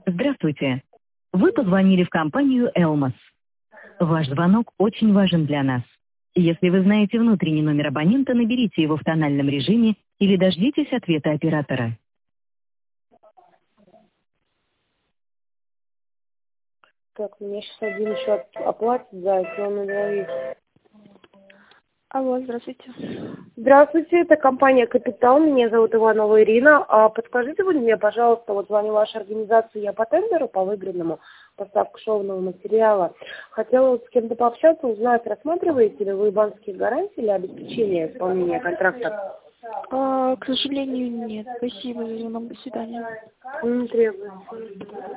Здравствуйте. Вы позвонили в компанию «Элмос». Ваш звонок очень важен для нас. Если вы знаете внутренний номер абонента, наберите его в тональном режиме или дождитесь ответа оператора. Так, мне сейчас один еще оплатит за это, он говорит. Алло, здравствуйте. Здравствуйте, это компания «Капитал», меня зовут Иванова Ирина. Подскажите вы мне, пожалуйста, вот звоню в вашу организацию, я по тендеру, по выигранному, поставку шовного материала. Хотела вот с кем-то пообщаться, узнать, рассматриваете ли вы банковские гарантии или обеспечение исполнения контракта? К сожалению, нет. Спасибо за звонок. До свидания. Не требуется.